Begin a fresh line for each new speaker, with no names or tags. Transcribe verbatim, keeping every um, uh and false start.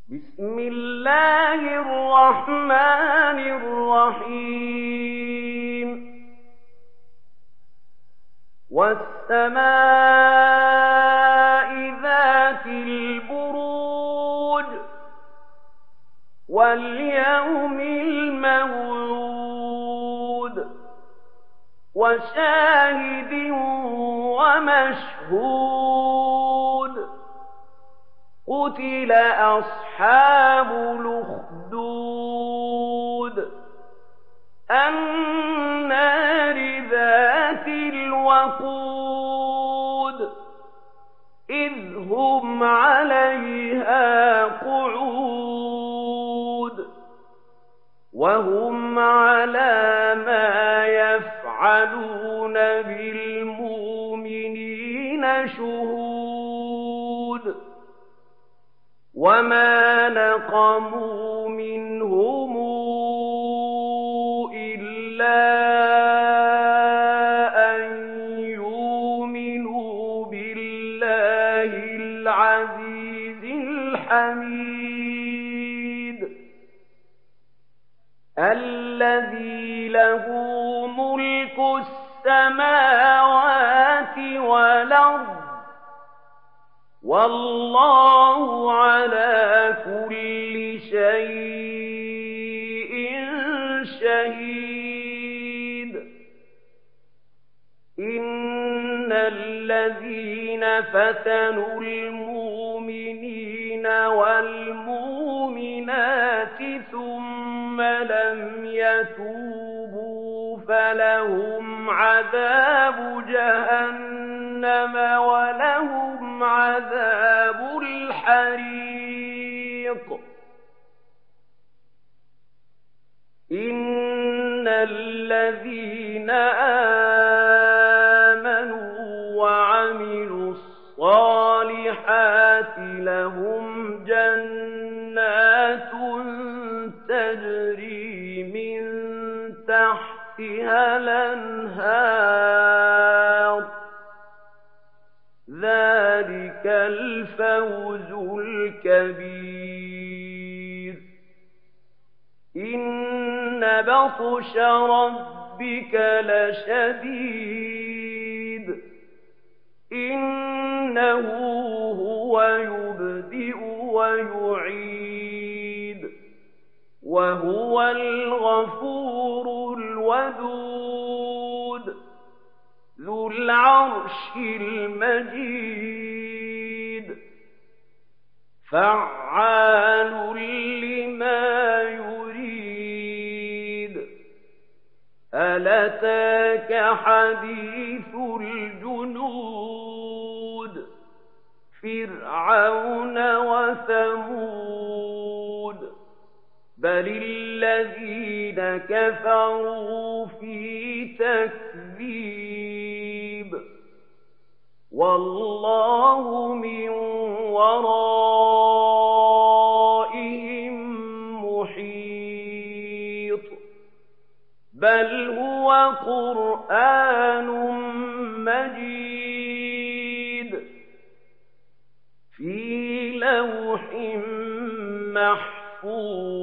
بسم الله الرحمن الرحيم والسماء ذات البروج واليوم الموعود وشاهد ومشهود قتل أصحاب الأخدود النار ذات الوقود إذ هم عليها قعود وهم على ما يفعلون بالمؤمنين شهود وما نقموا منهم إلا أن يؤمنوا بالله العزيز الحميد الذي له ملك السماوات والأرض والله على كل شيء شهيد إن الذين فتنوا المؤمنين والمؤمنات ثم لم يتوبوا فلهم عذاب جهنم ولهم عذاب الحريق إن الذين آمنوا وعملوا الصالحات لهم جنات تجري من تحتها الأنهار ذلك الفوز الكبير إن بطش ربك لشديد إنه هو يبدئ ويعيد وهو الغفور الودود ذو العرش المجيد فعال لما يريد هل أتاك حديث الجنود فرعون وثمود بل الذين كفروا في تكذيب والله من ورائهم محيط بل هو قرآن مجيد في لوح محفوظ